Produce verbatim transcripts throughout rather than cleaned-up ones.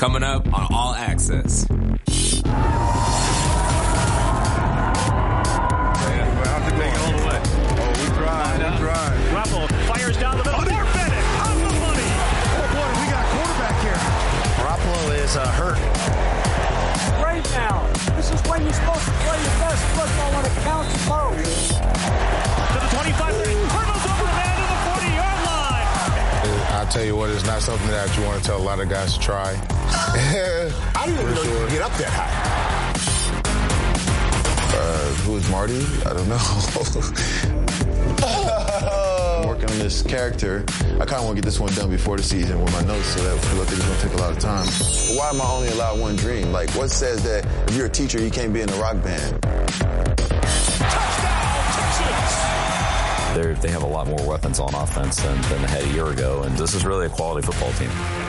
Coming up on All Access. Garoppolo fires down the middle. Oh, Mark Bennett on the money. Oh, boy, we got a quarterback here. Garoppolo is uh, hurt. Right now, this is when you're supposed to play your best football when it counts most. To the twenty-five, hurdles over the man to the forty-yard line. I'll tell you what, it's not something that you want to tell a lot of guys to try. I didn't even know you could get up that high. Uh, who is Marty? I don't know. I'm working on this character. I kind of want to get this one done before the season with my notes, so that because I think it's going to take a lot of time. Why am I only allowed one dream? Like, what says that if you're a teacher, you can't be in a rock band? Touchdown, Texans! They're, they have a lot more weapons on offense than, than they had a year ago, and this is really a quality football team.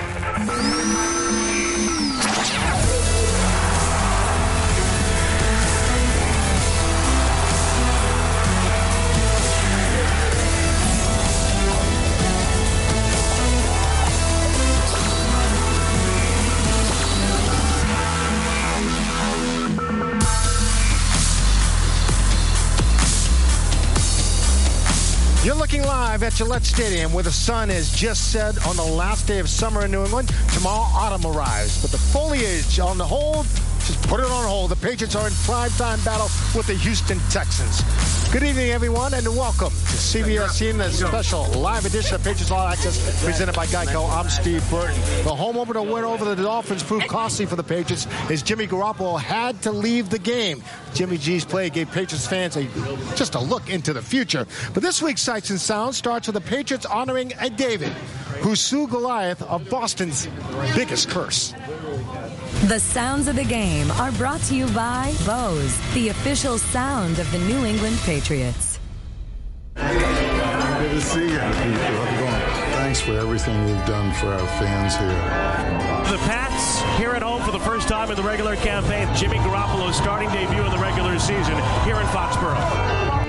You're looking live at Gillette Stadium, where the sun has just set on the last day of summer in New England. Tomorrow, autumn arrives. But the foliage on the hold, just put it on hold. The Patriots are in primetime battle with the Houston Texans. Good evening, everyone, and welcome to C B S C in the special live edition of Patriots All Access presented by Geico. I'm Steve Burton. The home opener win over the Dolphins proved costly for the Patriots as Jimmy Garoppolo had to leave the game. Jimmy G's play gave Patriots fans a just a look into the future. But this week's Sights and Sounds starts with the Patriots honoring a David who slew Goliath of Boston's biggest curse. The sounds of the game are brought to you by Bose, the official sound of the New England Patriots. Good to see you. How's it going? Thanks for everything you've done for our fans here. The Pats here at home for the first time in the regular campaign. Jimmy Garoppolo's starting debut in the regular season here in Foxborough.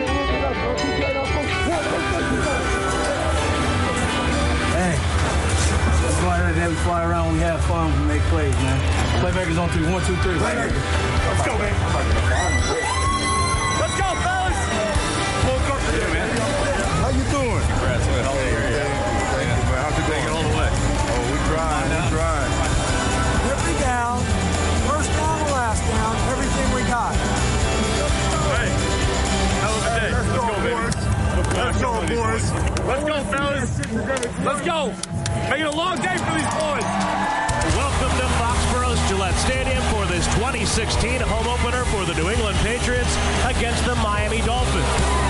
Hey, let's go out there, we fly around, we have fun, we make plays, man. Playmakers on three. One, two, three. Playmakers. Let's go, man. Let's go, fellas. Full court for you, man. How you doing? Congrats, man. Thank you, man. How's it going? All the way. Oh, we tried, we tried. Every down, first down or last down, everything we got. Hey, hell of a day. Let's go, baby. Let's go, boys. Let's go, fellas. Let's go. Make it a long day for these boys. Welcome to Foxborough's Gillette Stadium for this twenty sixteen home opener for the New England Patriots against the Miami Dolphins.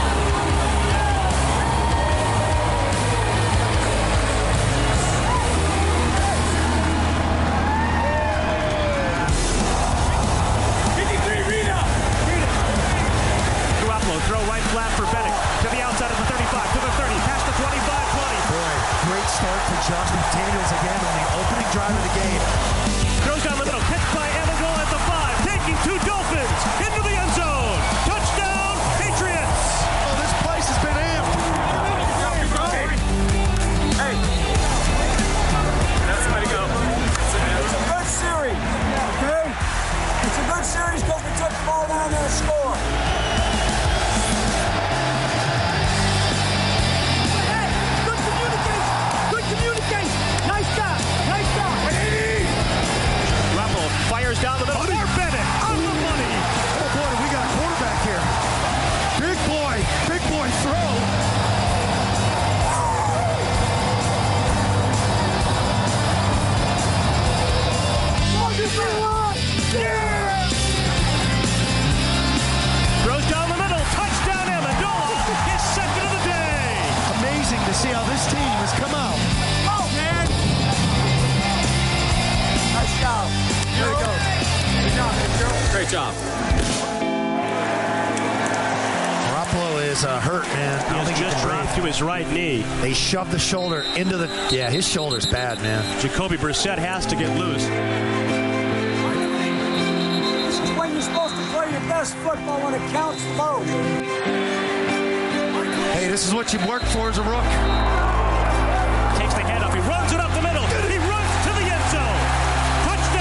Garoppolo throw right flat for Bennett to the outside of the thirty-five, to the thirty, past the twenty-five, twenty. Boy, great start for Josh McDaniels again on the opening drive of the game. Throws down the middle, catch by Amendola at the five, taking two Dolphins into the end zone. Touchdown, Patriots! Oh, this place has been amped. Hey, That's the way to go. it's a good series, okay? It's a good series because we took the ball down there and scored. Hey, good communication, good communication. Nice job, nice job. Garoppolo fires down the middle. Mark Bennett on the money. Oh, boy, we got a quarterback here. Big boy, big boy throw. Throws down the middle. Touchdown, Amendola. His second of the day. Amazing to see how this team has come out. Oh, man. Nice job. There you go. Good job, man. Great job. Garoppolo is uh, hurt, man. I don't think He he just can dropped breathe. to his right knee. They shoved the shoulder into the... Yeah, his shoulder's bad, man. Jacoby Brissett has to get loose. This is when you're supposed to play your best football when it counts most. Hey, this is what you worked for as a rook. Takes the hand up. He runs it up the middle. He runs to the end zone. Touchdown.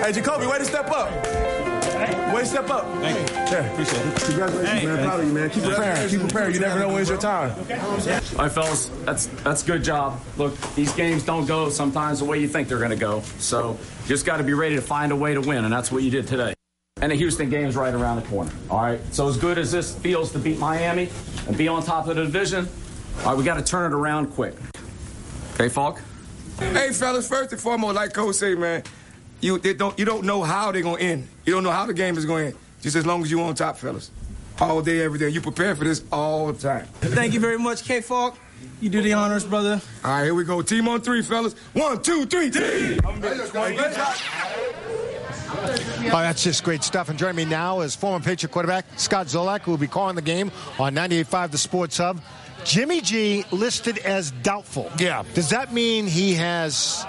Hey, Jacoby, way to step up. Way to step up. Thank you. Yeah, appreciate it. Congratulations, hey, man. Proud of you, man. Keep preparing. Keep preparing. You never know when it's your time. All right, fellas, that's that's a good job. Look, these games don't go sometimes the way you think they're going to go. So you just got to be ready to find a way to win, and that's what you did today. And the Houston game's right around the corner. All right, so as good as this feels to beat Miami and be on top of the division, all right, we got to turn it around quick. Okay, Falk? Hey, fellas, first and foremost, like Coach say, man, you they don't you don't know how they're gonna end. You don't know how the game is gonna end. Just as long as you're on top, fellas. All day, every day. You prepare for this all the time. Thank you very much, K. Falk. You do the honors, brother. All right, here we go. Team on three, fellas. One, two, three, team. Oh, that's just great stuff. And joining me now is former Patriot quarterback Scott Zolak, who will be calling the game on ninety-eight point five The Sports Hub. Jimmy G listed as doubtful. Yeah. Does that mean he has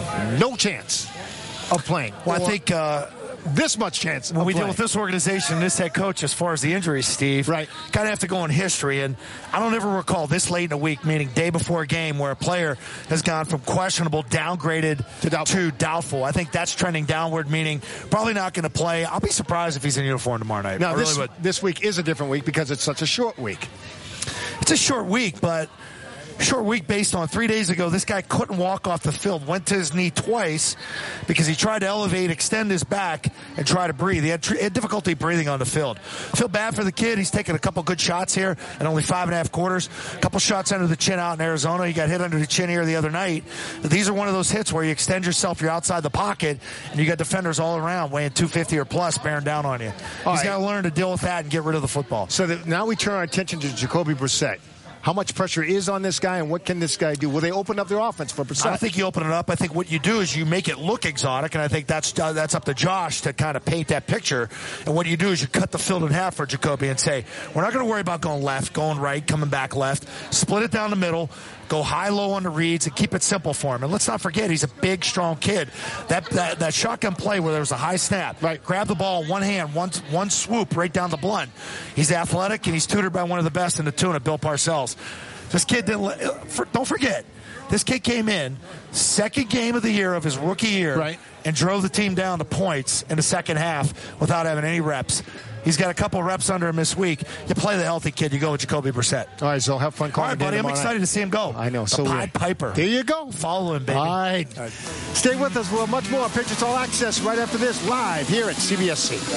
no chance of playing? Well, I think uh, this much chance when of we playing. deal with this organization, this head coach, as far as the injuries, Steve, right, kind of have to go in history. And I don't ever recall this late in a week, meaning day before a game, where a player has gone from questionable, downgraded to doubtful. To doubtful. I think that's trending downward, meaning probably not going to play. I'll be surprised if he's in uniform tomorrow night. Now, I this, really would. this week is a different week because it's such a short week. It's a short week, but short week based on three days ago, this guy couldn't walk off the field, went to his knee twice because he tried to elevate, extend his back, and try to breathe. He had, tr- had difficulty breathing on the field. I feel bad for the kid. He's taken a couple good shots here in only five and a half quarters. A couple shots under the chin out in Arizona. He got hit under the chin here the other night. These are one of those hits where you extend yourself, you're outside the pocket, and you got defenders all around weighing two fifty or plus bearing down on you. All He's right. got to learn to deal with that and get rid of the football. So that now we turn our attention to Jacoby Brissett. How much pressure is on this guy, and what can this guy do? Will they open up their offense for Brissett? I think you open it up. I think what you do is you make it look exotic, and I think that's uh, that's up to Josh to kind of paint that picture. And what you do is you cut the field in half for Jacoby and say, we're not going to worry about going left, going right, coming back left. Split it down the middle. Go high-low on the reads and keep it simple for him. And let's not forget, he's a big, strong kid. That that, that shotgun play where there was a high snap, right? Grab the ball in one hand, one, one swoop right down the blunt. He's athletic, and he's tutored by one of the best in the tuna, Bill Parcells. This kid didn't. Don't forget, this kid came in second game of the year of his rookie year, right, and drove the team down to points in the second half without having any reps. He's got a couple of reps under him this week. You play the healthy kid. You go with Jacoby Brissett. All right, so have fun calling. All right, buddy. I'm excited night. to see him go. I know. The so Pied Piper. There you go. Follow him, baby. All right. All right. Stay with us. We'll have much more Patriots All Access right after this, live here at C B S C.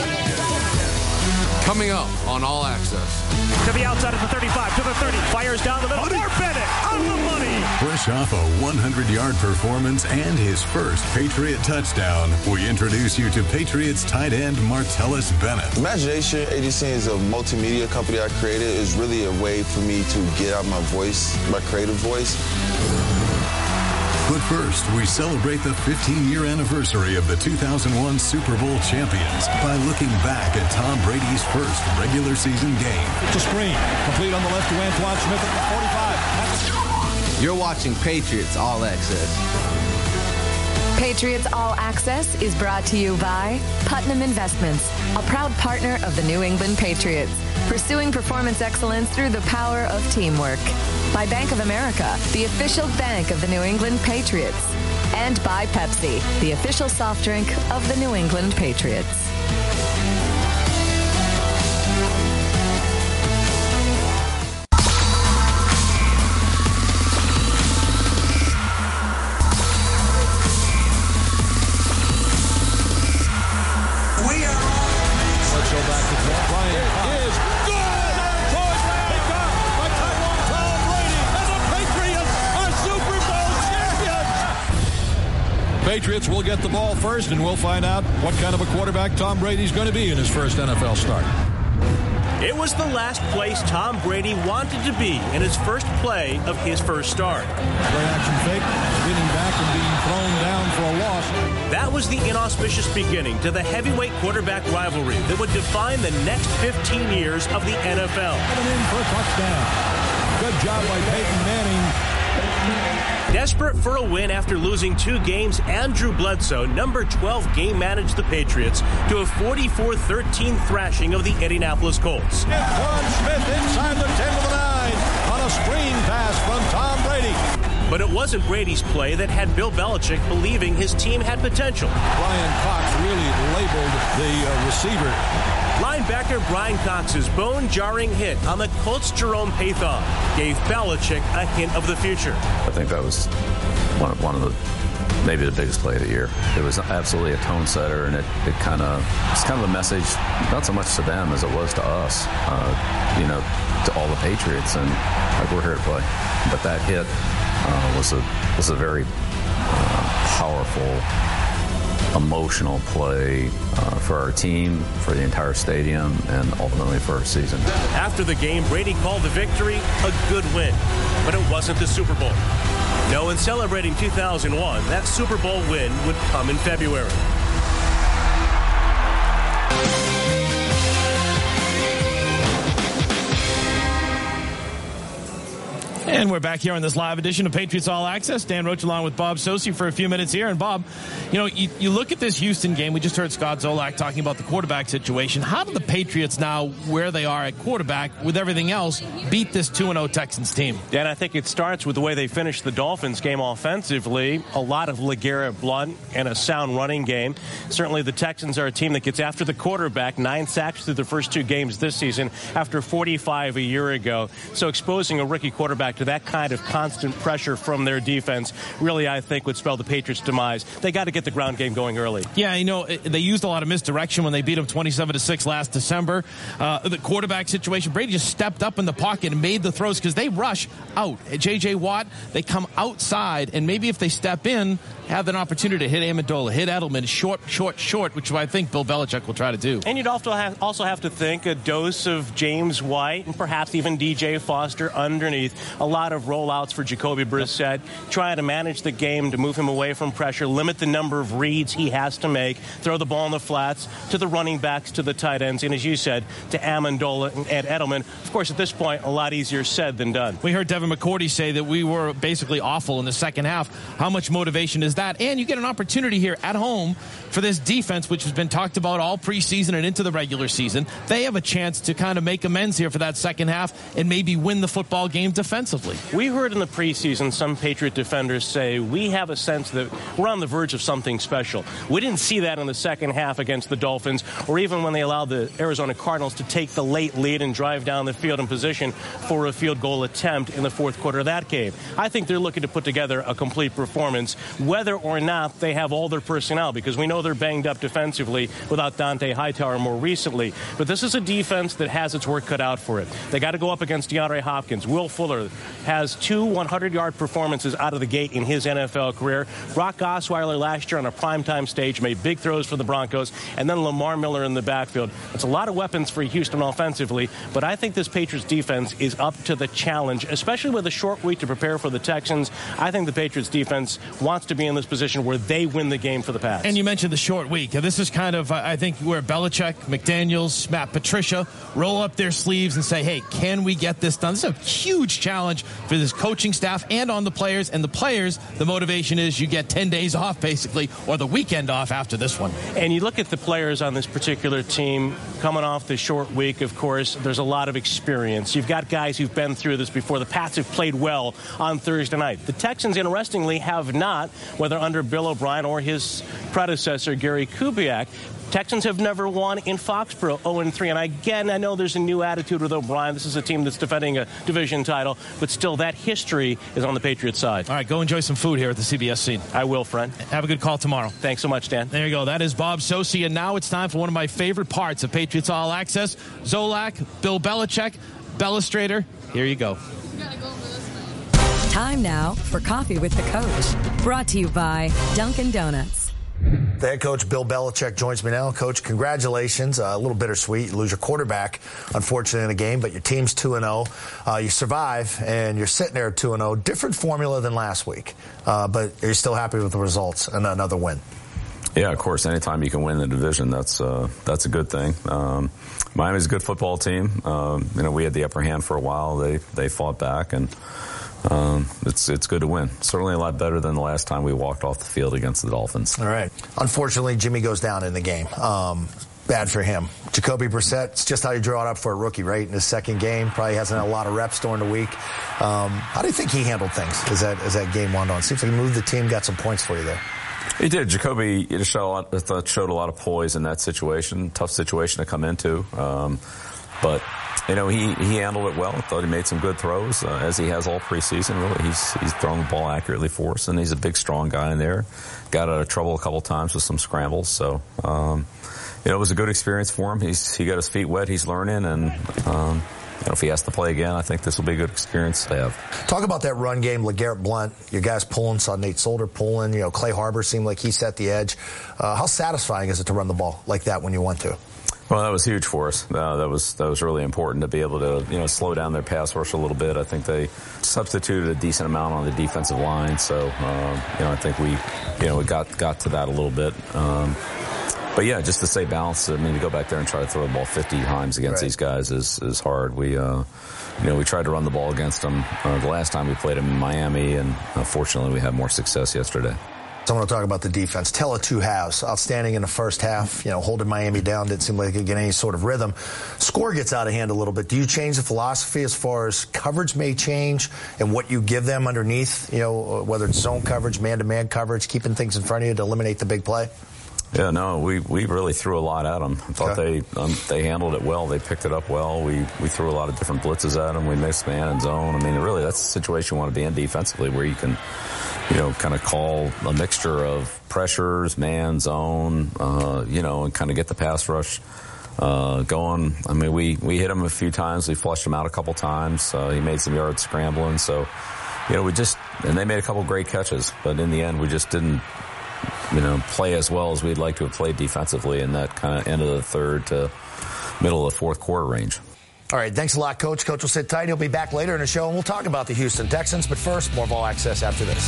Coming up on All Access. To the outside of the thirty-five, to the thirty, fires down the middle. Mark Bennett on the money. Fresh off a hundred-yard performance and his first Patriot touchdown, we introduce you to Patriots tight end Martellus Bennett. Imagination Agency is a multimedia company I created. It's really a way for me to get out my voice, my creative voice. But first, we celebrate the fifteen-year anniversary of the two thousand one Super Bowl champions by looking back at Tom Brady's first regular season game. It's a screen, complete on the left to Antoine Smith at the forty-five. You're watching Patriots All Access. Patriots All Access is brought to you by Putnam Investments, a proud partner of the New England Patriots, pursuing performance excellence through the power of teamwork. By Bank of America, the official bank of the New England Patriots. And by Pepsi, the official soft drink of the New England Patriots. Patriots will get the ball first, and we'll find out what kind of a quarterback Tom Brady's going to be in his first N F L start. It was the last place Tom Brady wanted to be in his first play of his first start. Play action fake, spinning back and being thrown down for a loss. That was the inauspicious beginning to the heavyweight quarterback rivalry that would define the next fifteen years of the N F L. Coming in for a touchdown. Good job by Peyton Manning. Desperate for a win after losing two games, Andrew Bledsoe, number twelve, game-managed the Patriots to a forty-four thirteen thrashing of the Indianapolis Colts. Antoine Smith inside the ten to the nine on a screen pass from Tom Brady. But it wasn't Brady's play that had Bill Belichick believing his team had potential. Brian Cox really labeled the uh, receiver. Linebacker Brian Cox's bone-jarring hit on the Colts' Jerome Pathon gave Belichick a hint of the future. I think that was one of, one of the maybe the biggest play of the year. It was absolutely a tone setter, and it, it kind of it's kind of a message not so much to them as it was to us, uh, you know, to all the Patriots, and like we're here to play. But that hit uh, was a was a very uh, powerful, emotional play uh, for our team, for the entire stadium, and ultimately for our season. After the game, Brady called the victory a good win, but it wasn't the Super Bowl. No, in celebrating two thousand one, that Super Bowl win would come in February. And we're back here on this live edition of Patriots All Access. Dan Roach along with Bob Socci for a few minutes here. And Bob, you know, you, you look at this Houston game. We just heard Scott Zolak talking about the quarterback situation. How do the Patriots now, where they are at quarterback, with everything else, beat this two and oh Texans team? Dan, I think it starts with the way they finished the Dolphins game offensively. A lot of LeGarrette Blount and a sound running game. Certainly the Texans are a team that gets after the quarterback. Nine sacks through the first two games this season after forty-five a year ago. So exposing a rookie quarterback to that kind of constant pressure from their defense really, I think, would spell the Patriots' demise. They got to get the ground game going early. Yeah, you know, they used a lot of misdirection when they beat them twenty-seven to six last December. Uh, the quarterback situation, Brady just stepped up in the pocket and made the throws because they rush out. J J. Watt, they come outside, and maybe if they step in, have an opportunity to hit Amendola, hit Edelman, short, short, short, which I think Bill Belichick will try to do. And you'd also have, also have to think a dose of James White and perhaps even D J Foster underneath. A lot of rollouts for Jacoby Brissett, trying to manage the game to move him away from pressure, limit the number of reads he has to make, throw the ball in the flats to the running backs, to the tight ends, and as you said, to Amendola and Edelman. Of course, at this point, a lot easier said than done. We heard Devin McCourty say that we were basically awful in the second half. How much motivation is that? And you get an opportunity here at home for this defense, which has been talked about all preseason and into the regular season. They have a chance to kind of make amends here for that second half and maybe win the football game defensively. We heard in the preseason some Patriot defenders say we have a sense that we're on the verge of something special. We didn't see that in the second half against the Dolphins, or even when they allowed the Arizona Cardinals to take the late lead and drive down the field in position for a field goal attempt in the fourth quarter of that game. I think they're looking to put together a complete performance, whether or not they have all their personnel, because we know they're banged up defensively without Dante Hightower more recently. But this is a defense that has its work cut out for it. They got to go up against DeAndre Hopkins. Will Fuller has two hundred-yard performances out of the gate in his N F L career. Brock Osweiler last year on a primetime stage made big throws for the Broncos, and then Lamar Miller in the backfield. It's a lot of weapons for Houston offensively, but I think this Patriots defense is up to the challenge, especially with a short week to prepare for the Texans. I think the Patriots defense wants to be in this position where they win the game for the Pats. And you mentioned the short week. This is kind of, I think, where Belichick, McDaniels, Matt Patricia roll up their sleeves and say, hey, can we get this done? This is a huge challenge for this coaching staff and on the players. And the players, the motivation is you get ten days off, basically, or the weekend off after this one. And you look at the players on this particular team coming off the short week, of course, there's a lot of experience. You've got guys who've been through this before. The Pats have played well on Thursday night. The Texans, interestingly, have not, whether under Bill O'Brien or his predecessor, Gary Kubiak. Texans have never won in Foxborough, oh and three. And again, I know there's a new attitude with O'Brien. This is a team that's defending a division title, but still that history is on the Patriots side. All right, go enjoy some food here at the C B S scene. I will, friend. Have a good call tomorrow. Thanks so much, Dan. There you go. That is Bob Socci, and now it's time for one of my favorite parts of Patriots All Access. Zolak, Bill Belichick, Bellustrator. Here you go. Time now for Coffee with the Coach. Brought to you by Dunkin' Donuts. The head coach, Bill Belichick, joins me now. Coach, congratulations. Uh, a little bittersweet. You lose your quarterback, unfortunately, in the game, but your team's two and oh. Uh, you survive, and you're sitting there at two and oh. Different formula than last week, uh, but are you still happy with the results and another win? Yeah, of course. Anytime you can win the division, that's uh, that's a good thing. Um, Miami's a good football team. Um, you know, we had the upper hand for a while. They they fought back, and Um, it's it's good to win. Certainly a lot better than the last time we walked off the field against the Dolphins. All right. Unfortunately, Jimmy goes down in the game. Um, bad for him. Jacoby Brissett, it's just how you draw it up for a rookie, right? In his second game, probably hasn't had a lot of reps during the week. Um, how do you think he handled things as that, as that game wound on? Seems like he moved the team, got some points for you there. He did. Jacoby it showed a lot, I thought showed a lot of poise in that situation. Tough situation to come into. Um, but, you know, he, he handled it well. I thought he made some good throws, uh, as he has all preseason, really. He's, he's thrown the ball accurately for us, and he's a big, strong guy in there. Got out of trouble a couple times with some scrambles. So, um, you know, it was a good experience for him. He's, he got his feet wet. He's learning, and, um, you know, if he has to play again, I think this will be a good experience to have. Talk about that run game. LeGarrette Blount, your guys pulling, saw Nate Solder pulling. You know, Clay Harbor seemed like he set the edge. Uh, how satisfying is it to run the ball like that when you want to? Well, that was huge for us. Uh, that was that was really important to be able to, you know, slow down their pass rush a little bit. I think they substituted a decent amount on the defensive line, so um, you know, I think we, you know, we got got to that a little bit. Um, But, yeah, just to stay balanced, I mean, to go back there and try to throw the ball fifty times against right. these guys is, is hard. We, uh, you know, we tried to run the ball against them uh, the last time we played them in Miami, and unfortunately we had more success yesterday. So I want to talk about the defense. Tell it two halves. Outstanding in the first half, you know, holding Miami down. Didn't seem like they could get any sort of rhythm. Score gets out of hand a little bit. Do you change the philosophy as far as coverage may change and what you give them underneath, you know, whether it's zone coverage, man-to-man coverage, keeping things in front of you to eliminate the big play? Yeah, no, we, we really threw a lot at them. I thought okay. they um, they handled it well. They picked it up well. We we threw a lot of different blitzes at them. We mixed man and zone. I mean, really, that's the situation you want to be in defensively, where you can, you know, kind of call a mixture of pressures, man, zone, uh, you know, and kind of get the pass rush uh, going. I mean, we, we hit him a few times. We flushed him out a couple times. Uh, he made some yards scrambling. So, you know, we just, and they made a couple great catches. But in the end, we just didn't, you know, play as well as we'd like to have played defensively in that kind of end of the third to middle of the fourth quarter range. All right, thanks a lot, Coach. Coach will sit tight. He'll be back later in the show, and we'll talk about the Houston Texans. But first, more of All Access after this.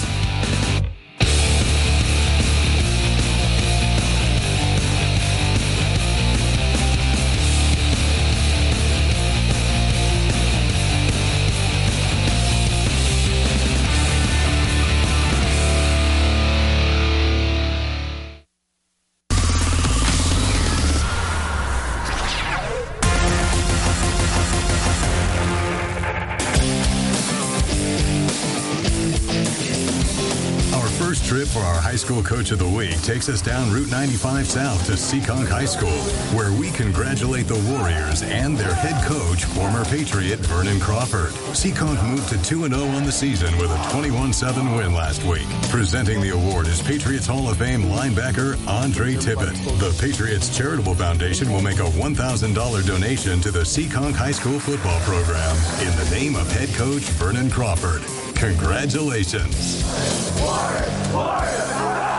For our high school coach of the week takes us down Route ninety-five South to Seekonk High School, where we congratulate the Warriors and their head coach, former Patriot Vernon Crawford. Seekonk moved to two and oh on the season with a twenty-one seven win last week. Presenting the award is Patriots Hall of Fame linebacker Andre Tippett. The Patriots Charitable Foundation will make a one thousand dollars donation to the Seekonk High School football program in the name of head coach Vernon Crawford. Congratulations. Warriors, Warriors,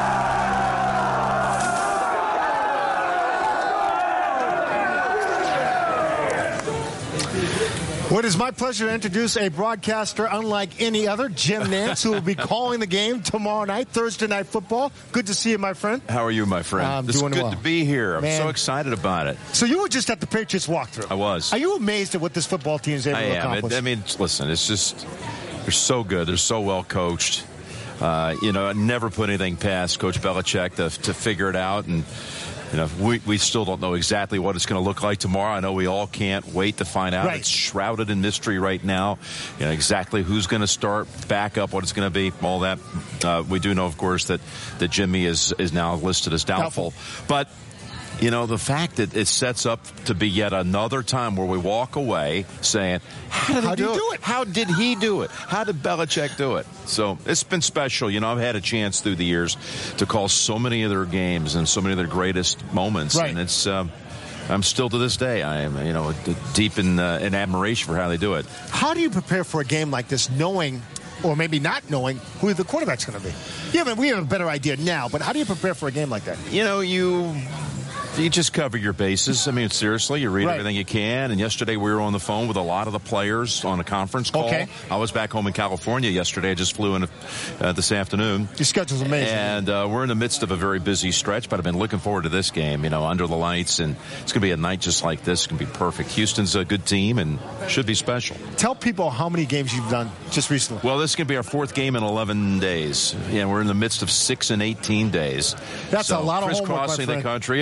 Well, it is my pleasure to introduce a broadcaster unlike any other, Jim Nance, who will be calling the game tomorrow night, Thursday Night Football. Good to see you, my friend. How are you, my friend? I'm it's doing good well. to be here. I'm Man. so excited about it. So you were just at the Patriots walkthrough. I was. Are you amazed at what this football team is able I to am. accomplish? It, I mean, listen, it's just, they're so good. They're so well coached. Uh, you know, I never put anything past Coach Belichick to, to figure it out. And, you know, we, we still don't know exactly what it's going to look like tomorrow. I know we all can't wait to find out. Right. It's shrouded in mystery right now. You know, exactly who's going to start, back up, what it's going to be, all that. Uh, we do know, of course, that, that Jimmy is, is now listed as doubtful. doubtful. But, you know, the fact that it sets up to be yet another time where we walk away saying, how did How he do do, do it? it? How did he do it? How did Belichick do it? So it's been special. You know, I've had a chance through the years to call so many of their games and so many of their greatest moments. Right. And it's, um, I'm still to this day, I am, you know, deep in, uh, in admiration for how they do it. How do you prepare for a game like this, knowing, or maybe not knowing, who the quarterback's going to be? Yeah, but we have a better idea now, but how do you prepare for a game like that? You know, you... You just cover your bases. I mean, seriously, you read right. everything you can. And yesterday we were on the phone with a lot of the players on a conference call. Okay. I was back home in California yesterday. I just flew in uh, this afternoon. Your schedule's amazing. And uh, we're in the midst of a very busy stretch, but I've been looking forward to this game, you know, under the lights. And it's going to be a night just like this. It's going to be perfect. Houston's a good team and should be special. Tell people how many games you've done just recently. Well, this is going to be our fourth game in eleven days. Yeah, we're in the midst of six and eighteen days. That's so a lot of homework, my crisscrossing the friend. country. It is.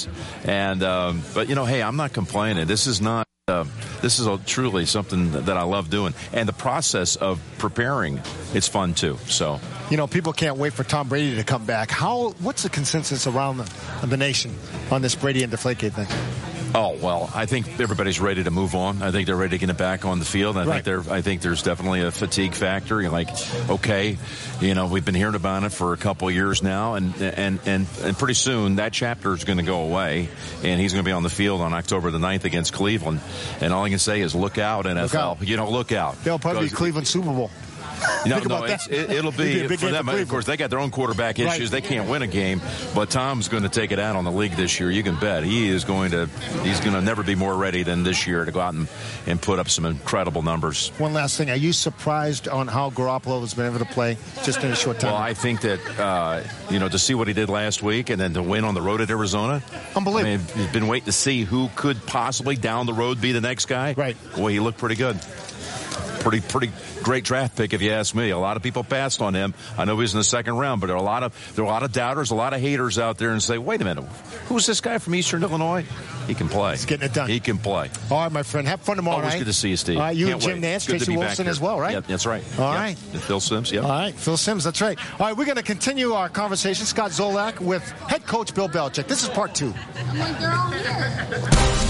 is. And um, but you know, hey, I'm not complaining. This is not. Uh, this is a, truly something that I love doing, and the process of preparing, it's fun too. So, you know, people can't wait for Tom Brady to come back. How? What's the consensus around the, the nation on this Brady and Deflategate thing? Oh, well, I think everybody's ready to move on. I think they're ready to get it back on the field. I right. think there. I think there's definitely a fatigue factor. You're like, okay, you know, we've been hearing about it for a couple of years now, and and and, and pretty soon that chapter is going to go away, and he's going to be on the field on October the ninth against Cleveland. And all I can say is look out, N F L. Look out. You know, look out. They'll probably be Cleveland Super Bowl. No, no, it's, it, it'll be, be for them. For of course, they got their own quarterback issues. Right. They can't win a game, but Tom's going to take it out on the league this year. You can bet he is going to. He's going to never be more ready than this year to go out and, and put up some incredible numbers. One last thing: are you surprised on how Garoppolo has been able to play just in a short time? Well, I think that uh, you know, to see what he did last week and then to win on the road at Arizona, unbelievable. I mean, you've been waiting to see who could possibly down the road be the next guy. Right. Boy, he looked pretty good. Pretty, pretty great draft pick, if you ask me. A lot of people passed on him. I know he was in the second round, but there are a lot of there are a lot of doubters, a lot of haters out there, and say, "Wait a minute, who's this guy from Eastern Illinois? He can play. He's getting it done. He can play." All right, my friend. Have fun tomorrow Always night. good to see you, Steve. All right, you Can't and Jim wait. Nance, Good to Casey be back Wilson here. as well, right? Yep, that's right. All yep. right. And Phil Simms. Yep. All right, Phil Simms. That's right. All right, we're going to continue our conversation. Scott Zolak with head coach Bill Belichick. This is part two. I'm like, they're all here.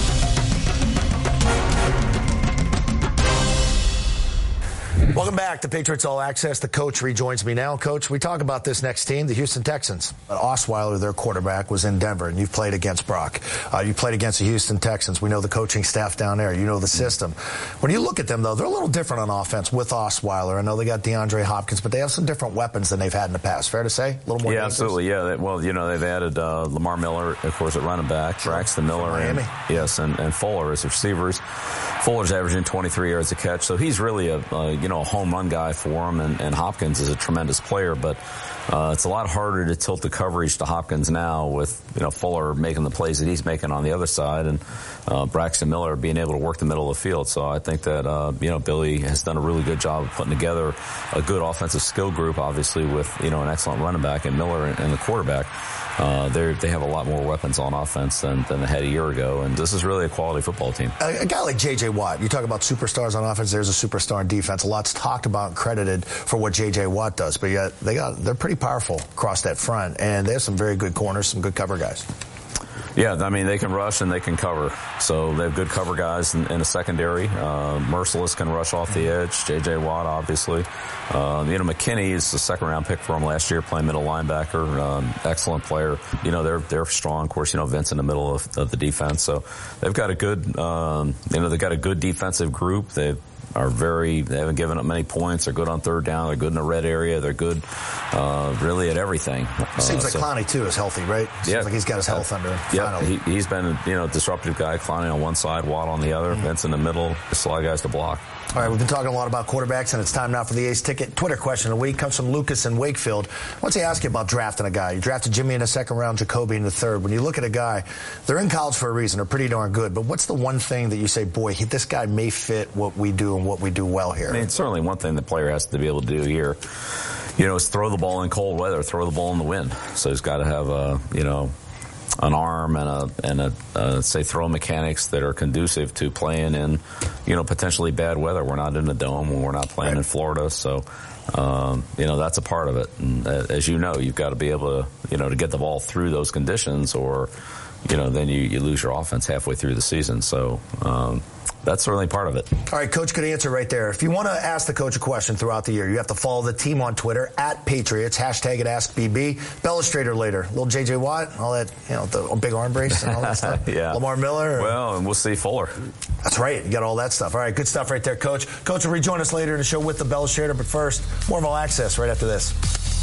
Welcome back to Patriots All Access. The coach rejoins me now. Coach, we talk about this next team, the Houston Texans. Osweiler, their quarterback, was in Denver, and you've played against Brock. Uh, you played against the Houston Texans. We know the coaching staff down there. You know the system. When you look at them, though, they're a little different on offense with Osweiler. I know they got DeAndre Hopkins, but they have some different weapons than they've had in the past. Fair to say? A little more Yeah, dangerous? absolutely. Yeah, they, well, you know, they've added uh, Lamar Miller, of course, at running back, Braxton Miller, and, yes, and, and Fuller as receivers. Fuller's averaging twenty-three yards a catch, so he's really a, a you know a home run guy for him, and, and Hopkins is a tremendous player, but uh, it's a lot harder to tilt the coverage to Hopkins now with you know Fuller making the plays that he's making on the other side, and uh, Braxton Miller being able to work the middle of the field. So I think that uh, you know Billy has done a really good job of putting together a good offensive skill group, obviously with you know an excellent running back and Miller and, and the quarterback. Uh, they they have a lot more weapons on offense than, than they had a year ago, and this is really a quality football team. A, a guy like J J. Watt, you talk about superstars on offense, there's a superstar on defense. A lot's talked about and credited for what J J. Watt does, but yet they got they're pretty powerful across that front, and they have some very good corners, some good cover guys. Yeah, I mean, they can rush and they can cover. So they have good cover guys in, in the secondary. Uh, Merciless can rush off the edge. J J. Watt, obviously. Uh, you know, McKinney is the second-round pick for him last year, playing middle linebacker. Um, excellent player. You know, they're they're strong. Of course, you know, Vince in the middle of, of the defense. So they've got a good, um, you know, they've got a good defensive group. They've are very, they haven't given up many points. They're good on third down. They're good in the red area. They're good, uh, really at everything. It seems uh, like so, Clowney, too, is healthy, right? Seems yeah. like he's got his health under him. Yeah, he, he's been, you know, a disruptive guy. Clowney on one side, Watt on the other, mm-hmm. Vince in the middle. Just a lot of guys to block. All right, we've been talking a lot about quarterbacks, and it's time now for the Ace Ticket. Twitter question of the week comes from Lucas in Wakefield. What's he ask you about drafting a guy? You drafted Jimmy in the second round, Jacoby in the third. When you look at a guy, they're in college for a reason. They're pretty darn good. But what's the one thing that you say, boy, he, this guy may fit what we do and what we do well here? I mean, certainly one thing the player has to be able to do here, you know, is throw the ball in cold weather, throw the ball in the wind. So he's got to have a, you know, an arm and a and a uh, say throw mechanics that are conducive to playing in, you know, potentially bad weather. We're not in the dome when we're not playing right. in Florida, so um, you know that's a part of it. And uh, as you know, you've got to be able to you know to get the ball through those conditions, or you know then you, you lose your offense halfway through the season. So. Um, That's certainly part of it. All right, Coach, good answer right there. If you want to ask the coach a question throughout the year, you have to follow the team on Twitter, at Patriots, hashtag it AskBB. Bellastrator later. Little J J. Watt, all that, you know, the big arm brace and all that stuff. Yeah. Lamar Miller. Or... Well, and we'll see Fuller. That's right. You got all that stuff. All right, good stuff right there, Coach. Coach will rejoin us later in the show with the Bellastrator, but first, more of All Access right after this.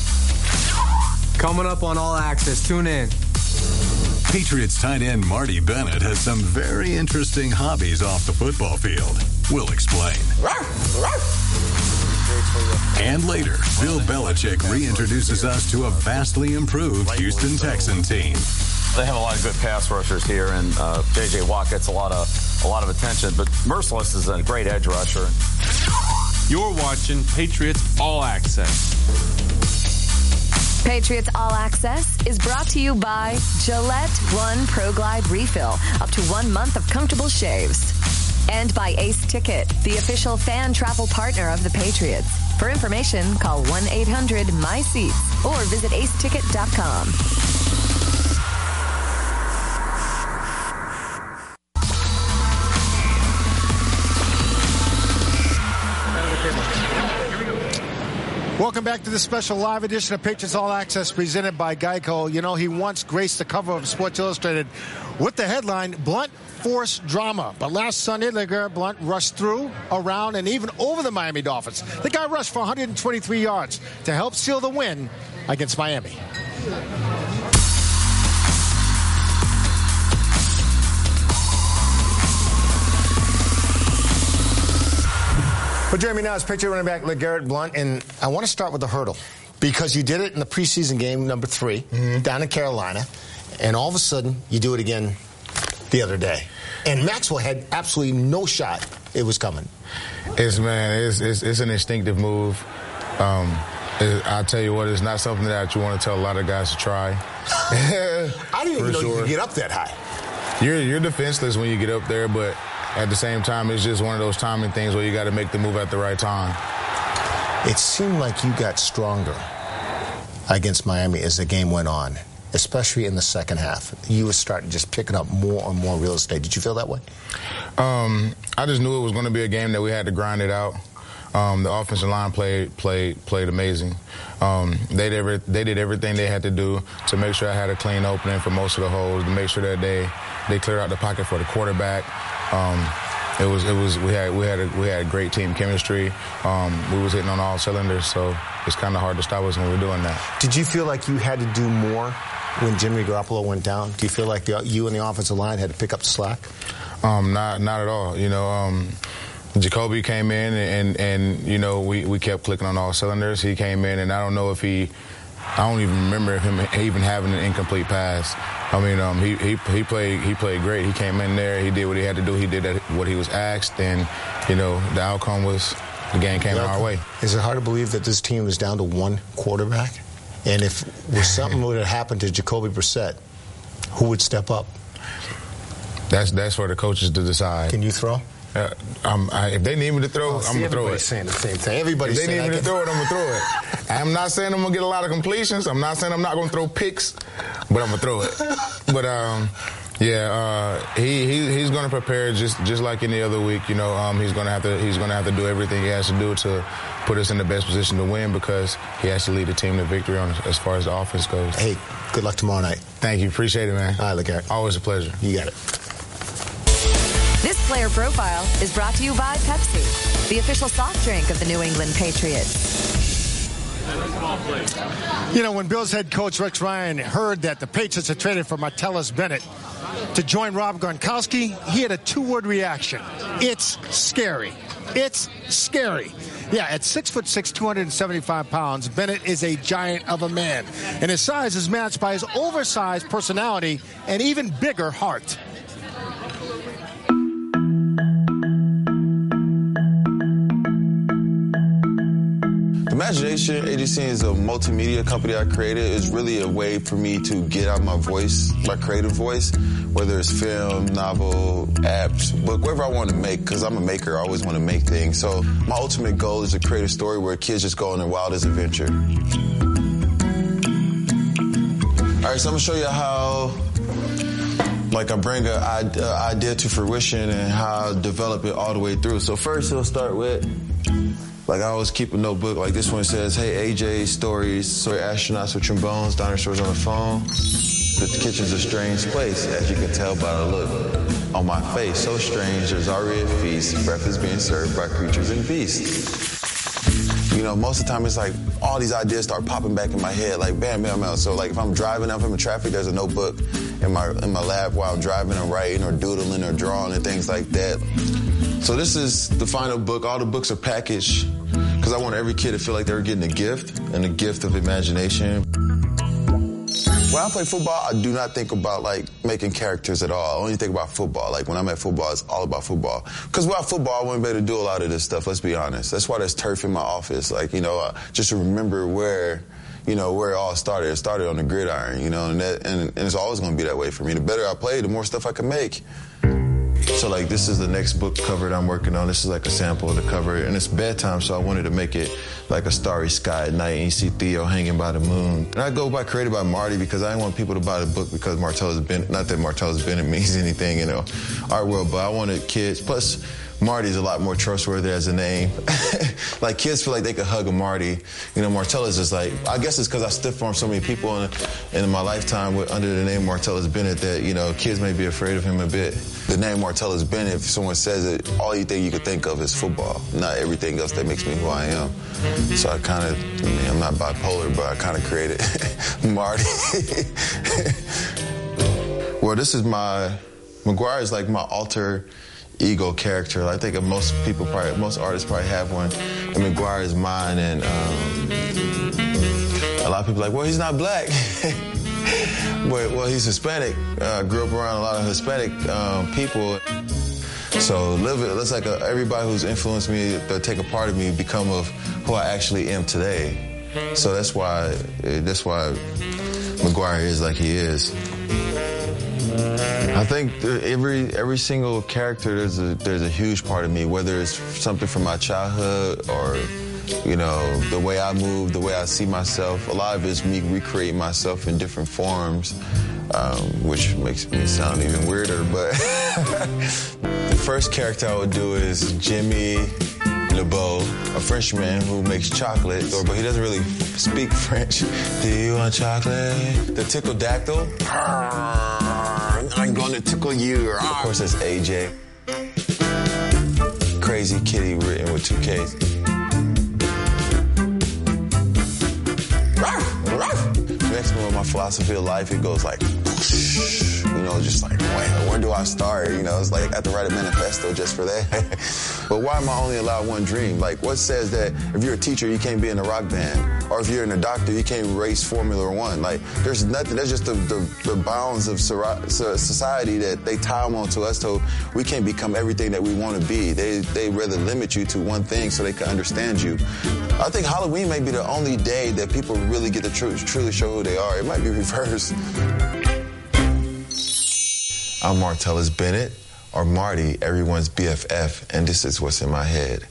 Coming up on All Access. Tune in. Patriots tight end Marty Bennett has some very interesting hobbies off the football field. We'll explain. And later, Bill Belichick reintroduces us to a vastly improved Houston Texan team. They have a lot of good pass rushers here, and uh, J J. Watt gets a lot of a lot of attention, but Merciless is a great edge rusher. You're watching Patriots All Access. Patriots All Access is brought to you by Gillette One Pro Glide Refill, up to one month of comfortable shaves. And by Ace Ticket, the official fan travel partner of the Patriots. For information, call one eight hundred M Y SEATS or visit ace ticket dot com. Welcome back to this special live edition of Patriots All Access presented by Geico. You know, he once graced the cover of Sports Illustrated with the headline, Blunt Force Drama. But last Sunday, LeGarrette Blunt rushed through, around, and even over the Miami Dolphins. The guy rushed for one hundred twenty-three yards to help seal the win against Miami. Well, Jeremy, now is Patriot running back LeGarrette Blunt, and I want to start with the hurdle because you did it in the preseason game number three mm-hmm. down in Carolina, and all of a sudden you do it again the other day. And Maxwell had absolutely no shot it was coming. It's, man, it's, it's, it's an instinctive move. Um, it, I'll tell you what, it's not something that you want to tell a lot of guys to try. I didn't even know sure. you could get up that high. You're, you're defenseless when you get up there, but at the same time, it's just one of those timing things where you got to make the move at the right time. It seemed like you got stronger against Miami as the game went on, especially in the second half. You were starting just picking up more and more real estate. Did you feel that way? Um, I just knew it was going to be a game that we had to grind it out. Um, the offensive line played played played amazing. Um, they did every, they did everything they had to do to make sure I had a clean opening for most of the holes, to make sure that they they cleared out the pocket for the quarterback. Um, it was it was we had we had a, we had a great team chemistry. Um, we was hitting on all cylinders, so it's kind of hard to stop us when we're doing that. Did you feel like you had to do more when Jimmy Garoppolo went down? Do you feel like the, you and the offensive line had to pick up the slack? Um, not not at all. You know, um, Jacoby came in and, and, and you know we, we kept clicking on all cylinders. He came in and I don't know if he. I don't even remember him even having an incomplete pass. I mean, um, he, he he played he played great. He came in there, he did what he had to do, he did what he was asked, and you know the outcome was the game came our way. Is it hard to believe that this team is down to one quarterback? And if was something would have happened to Jacoby Brissett, who would step up? That's that's for the coaches to decide. Can you throw? Uh, um, I, if they need me to throw, oh, I'm going to throw it. Everybody's saying the same thing. Everybody's if they saying need me to throw it, I'm going to throw it. I'm not saying I'm going to get a lot of completions. I'm not saying I'm not going to throw picks, but I'm going to throw it. But, um, yeah, uh, he, he he's going to prepare just just like any other week. You know, um, he's going to have to he's going to have to do everything he has to do to put us in the best position to win because he has to lead the team to victory on as far as the offense goes. Hey, good luck tomorrow night. Thank you. Appreciate it, man. All right, LeGarrette. Always a pleasure. You got it. This player profile is brought to you by Pepsi, the official soft drink of the New England Patriots. You know, when Bills head coach Rex Ryan heard that the Patriots had traded for Martellus Bennett to join Rob Gronkowski, he had a two-word reaction. It's scary. It's scary. Yeah, at six foot six, two hundred seventy-five pounds, Bennett is a giant of a man, and his size is matched by his oversized personality and even bigger heart. Imagination Agency is a multimedia company I created. It's really a way for me to get out my voice, my creative voice, whether it's film, novel, apps, book, whatever I want to make, because I'm a maker. I always want to make things. So my ultimate goal is to create a story where kids just go on their wildest adventure. All right, so I'm going to show you how like I bring an idea to fruition and how I develop it all the way through. So first it'll start with, like I always keep a notebook. Like this one says, hey, A J, stories, soy astronauts with trombones, dinosaurs on the phone. The kitchen's a strange place, as you can tell by the look on my face. So strange, there's already a feast. Breakfast being served by creatures and beasts. You know, most of the time it's like all these ideas start popping back in my head, like bam, bam, bam. So like if I'm driving, if I'm in traffic, there's a notebook in my in my lab while I'm driving and writing or doodling or drawing and things like that. So this is the final book. All the books are packaged because I want every kid to feel like they were getting a gift and a gift of imagination. When I play football, I do not think about like making characters at all. I only think about football. Like when I'm at football, it's all about football. Because without football, I wouldn't be able to do a lot of this stuff, let's be honest. That's why there's turf in my office. Like, you know, uh, just to remember where, you know, where it all started. It started on the gridiron, you know, and, that, and, and it's always going to be that way for me. The better I play, the more stuff I can make. So, like, this is the next book cover that I'm working on. This is like a sample of the cover. And it's bedtime, so I wanted to make it like a starry sky at night, and you see Theo hanging by the moon. And I go by Created by Marty because I didn't want people to buy the book because Martellus Bennett, not that Martellus Bennett means anything in the art world, but I wanted kids. Plus, Marty's a lot more trustworthy as a name. Like, kids feel like they could hug a Marty. You know, Martellus is like, I guess it's because I stiff-armed so many people in, in my lifetime with, under the name Martellus Bennett that, you know, kids may be afraid of him a bit. The name Martellus Bennett, if someone says it, all you think you could think of is football, not everything else that makes me who I am. So I kind of, I mean, I'm not bipolar, but I kind of created Marty. Well, this is my, McGuire is like my alter ego character. I think most people probably, most artists probably have one. And McGuire is mine, and um, a lot of people are like, well, he's not black. But, well, he's Hispanic. Uh, grew up around a lot of Hispanic um, people. So live it. That's like a, everybody who's influenced me, that take a part of me, become of who I actually am today. So that's why, that's why McGuire is like he is. I think every every single character, there's a there's a huge part of me, whether it's something from my childhood or, you know, the way I move, the way I see myself. A lot of it's me recreating myself in different forms, um, which makes me sound even weirder. But the first character I would do is Jimmy LeBeau, a Frenchman who makes chocolate, but he doesn't really speak French. Do you want chocolate? The Tickle-Dactyl. I'm going to tickle you. Of course, that's A J. Crazy Kitty written with two Ks. Next one, my philosophy of life, it goes like, you know, just like, where, where do I start? You know, it's like I have to write a manifesto just for that. But why am I only allowed one dream? Like, what says that if you're a teacher, you can't be in a rock band? Or if you're a doctor, you can't race Formula One? Like, there's nothing, that's just the, the, the bounds of society that they tie on to us, so we can't become everything that we want to be. They, they rather limit you to one thing so they can understand you. I think Halloween may be the only day that people really get to tr- truly show who they are. It might be reversed. I'm Martellus Bennett, or Marty, everyone's B F F, and this is what's in my head.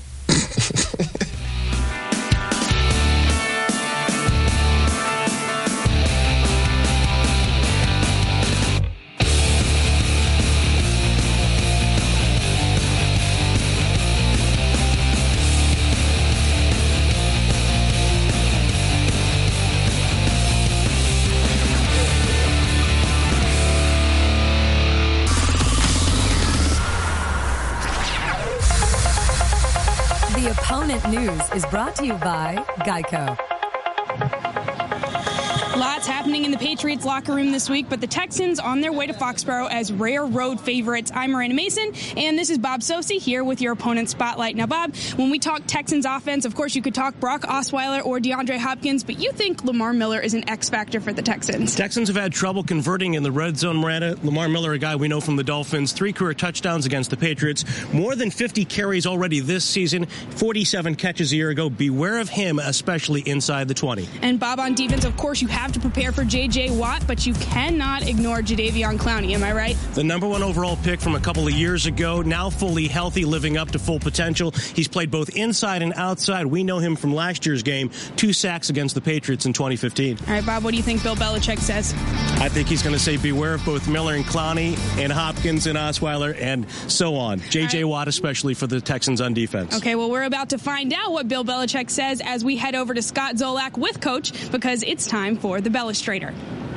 News is brought to you by Geico. Lots happening in the Patriots locker room this week, but the Texans on their way to Foxborough as rare road favorites. I'm Miranda Mason, and this is Bob Socci here with your opponent spotlight. Now, Bob, when we talk Texans offense, of course, you could talk Brock Osweiler or DeAndre Hopkins, but you think Lamar Miller is an X factor for the Texans. Texans have had trouble converting in the red zone, Miranda. Lamar Miller, a guy we know from the Dolphins, three career touchdowns against the Patriots, more than fifty carries already this season, forty-seven catches a year ago. Beware of him, especially inside the twenty. And Bob, on defense, of course, you have to prepare for J J. Watt, but you cannot ignore Jadeveon Clowney. Am I right? The number one overall pick from a couple of years ago, now fully healthy, living up to full potential. He's played both inside and outside. We know him from last year's game, two sacks against the Patriots in twenty fifteen. All right, Bob, what do you think Bill Belichick says? I think he's going to say beware of both Miller and Clowney and Hopkins and Osweiler and so on. J J. Watt especially for the Texans on defense. Okay, well, we're about to find out what Bill Belichick says as we head over to Scott Zolak with Coach, because it's time for the Bellustrator.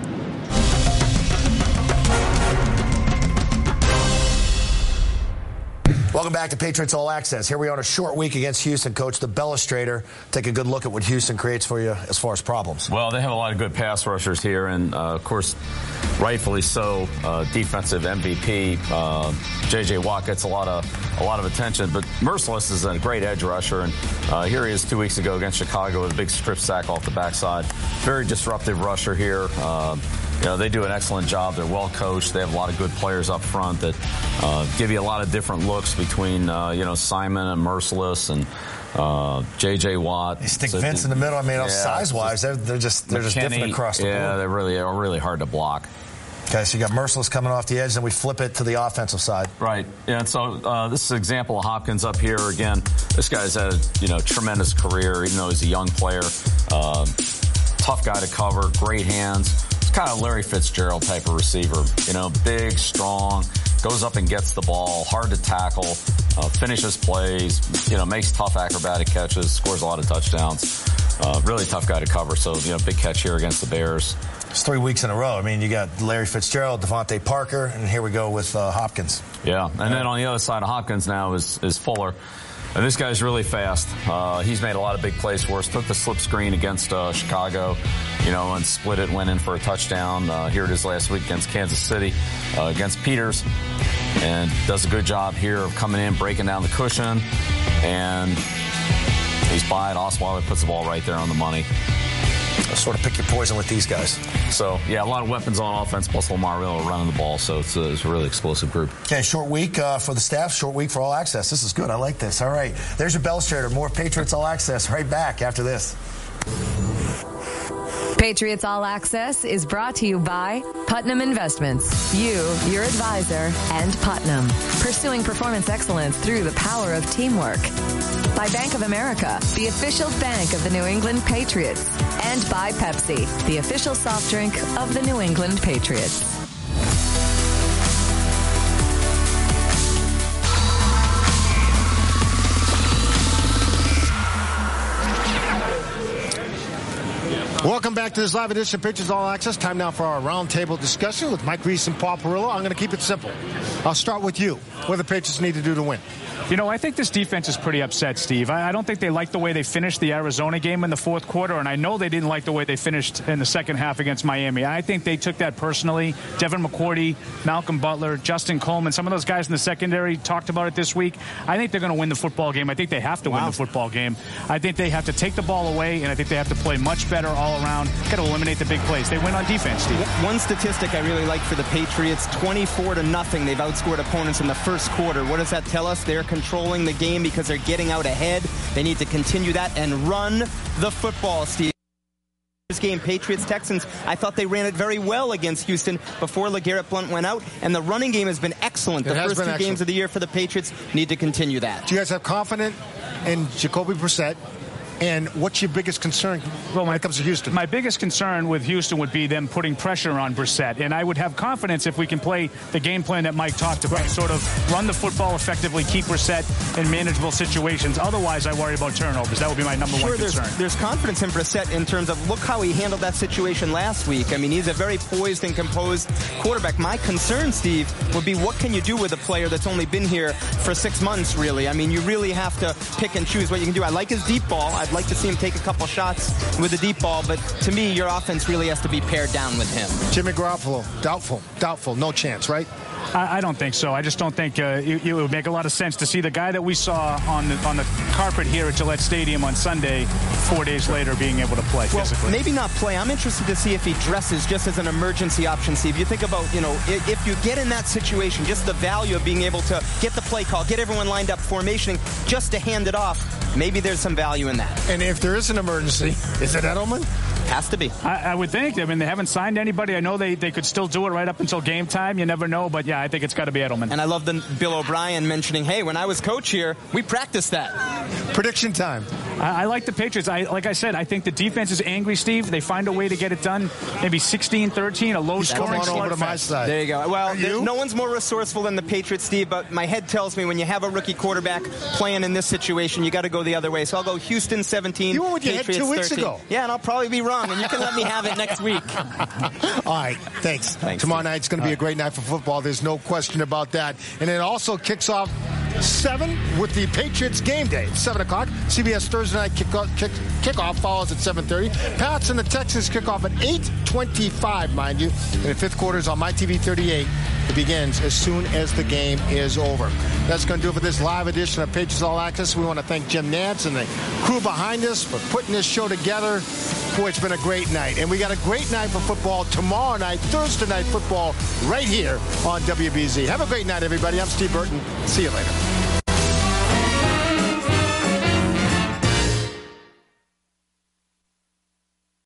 Welcome back to Patriots All Access. Here we are on a short week against Houston. Coach, the Bellustrator. Take a good look at what Houston creates for you as far as problems. Well, they have a lot of good pass rushers here, and, uh, of course, rightfully so, uh, defensive M V P. Uh, J J. Watt gets a lot of a lot of attention, but Merciless is a great edge rusher, and uh, here he is two weeks ago against Chicago with a big strip sack off the backside. Very disruptive rusher here. Uh, You know, they do an excellent job. They're well coached. They have a lot of good players up front that uh, give you a lot of different looks between, uh, you know, Simon and Merciless. And Uh, J J. Watt. They stick so Vince the, in the middle. I mean, yeah, size-wise, they're, they're just they're just McKinney, different across the yeah, board. Yeah, they're really are really hard to block. Okay, so you got Merciless coming off the edge, then we flip it to the offensive side. Right. Yeah, and so uh, this is an example of Hopkins up here again. This guy's had a you know tremendous career, even though he's a young player. Uh, tough guy to cover, great hands. It's kind of Larry Fitzgerald type of receiver. You know, big, strong, goes up and gets the ball, hard to tackle, uh, finishes plays, you know, makes tough acrobatic catches, scores a lot of touchdowns. Uh, really tough guy to cover. So, you know, big catch here against the Bears. It's three weeks in a row. I mean, you got Larry Fitzgerald, Devontae Parker, and here we go with uh, Hopkins. Yeah, and then on the other side of Hopkins now is, is Fuller. And this guy's really fast. Uh, he's made a lot of big plays for us. Took the slip screen against uh, Chicago, you know, and split it, went in for a touchdown. Uh, here it is last week against Kansas City, uh, against Peters. And does a good job here of coming in, breaking down the cushion. And he's by it. Osweiler puts the ball right there on the money. Sort of pick your poison with these guys. So, yeah, a lot of weapons on offense, plus Lamar Miller running the ball, so it's a, it's a really explosive group. Okay, short week uh, for the staff, short week for All Access. This is good. I like this. All right, there's your bell strainer. More Patriots All Access right back after this. Patriots All Access is brought to you by Putnam Investments. You, your advisor, and Putnam. Pursuing performance excellence through the power of teamwork. By Bank of America, the official bank of the New England Patriots. And by Pepsi, the official soft drink of the New England Patriots. Welcome back to this live edition of Patriots All Access. Time now for our roundtable discussion with Mike Reese and Paul Perillo. I'm going to keep it simple. I'll start with you. What do the Patriots need to do to win? You know, I think this defense is pretty upset, Steve. I, I don't think they like the way they finished the Arizona game in the fourth quarter, and I know they didn't like the way they finished in the second half against Miami. I think they took that personally. Devin McCourty, Malcolm Butler, Justin Coleman, some of those guys in the secondary talked about it this week. I think they're going to win the football game. I think they have to wow. win the football game. I think they have to take the ball away, and I think they have to play much better all around. Got to eliminate the big plays. They win on defense, Steve. One statistic I really like for the Patriots, twenty-four to nothing. They've outscored opponents in the first quarter. What does that tell us? They're controlling the game because they're getting out ahead. They need to continue that and run the football, Steve. This game, Patriots-Texans, I thought they ran it very well against Houston before LeGarrette Blount went out, and the running game has been excellent. The first two excellent. games of the year for the Patriots need to continue that. Do you guys have confidence in Jacoby Brissett? And what's your biggest concern well, when it comes to Houston? My biggest concern with Houston would be them putting pressure on Brissett. And I would have confidence if we can play the game plan that Mike talked about, right. sort of run the football effectively, keep Brissett in manageable situations. Otherwise, I worry about turnovers. That would be my number sure, one concern. There's, there's confidence in Brissett in terms of look how he handled that situation last week. I mean, he's a very poised and composed quarterback. My concern, Steve, would be what can you do with a player that's only been here for six months, really? I mean, you really have to pick and choose what you can do. I like his deep ball. I'd like to see him take a couple shots with the deep ball, but to me, your offense really has to be pared down with him. Jimmy Garoppolo, doubtful, doubtful, no chance, right? I, I don't think so. I just don't think uh, it, it would make a lot of sense to see the guy that we saw on the on the carpet here at Gillette Stadium on Sunday, four days later, being able to play well, physically. Maybe not play. I'm interested to see if he dresses just as an emergency option, Steve. You think about, you know, if, if you get in that situation, just the value of being able to get the play call, get everyone lined up, formation, just to hand it off. Maybe there's some value in that. And if there is an emergency, is it Edelman? Has to be. I, I would think. I mean, they haven't signed anybody. I know they, they could still do it right up until game time. You never know. But, yeah, I think it's got to be Edelman. And I love the Bill O'Brien mentioning, hey, when I was coach here, we practiced that. Prediction time. I, I like the Patriots. I, like I said, I think the defense is angry, Steve. They find a way to get it done. Maybe sixteen thirteen, a low-scoring slugfest. Over to my side. There you go. Well, no one's more resourceful than the Patriots, Steve, but my head tells me when you have a rookie quarterback playing in this situation, you got to go the other way. So I'll go Houston seventeen, you went with your Patriots head two weeks thirteen. ago. Yeah, and I'll probably be wrong, and you can let me have it next week. All right, thanks. thanks Tomorrow Steve. night it's going to be a great night for football. There's no question about that. And it also kicks off seven with the Patriots game day. seven o'clock. C B S Thursday night kickoff, kick, kickoff follows at seven thirty. Pats and the Texans kick off at eight twenty-five, mind you. And the fifth quarter is on My T V thirty-eight. It begins as soon as the game is over. That's going to do it for this live edition of Patriots All Access. We want to thank Jim Nantz and the crew behind us for putting this show together. Boy, it's been a great night. And we got a great night for football tomorrow night, Thursday night football, right here on W B Z. Have a great night, everybody. I'm Steve Burton. See you later.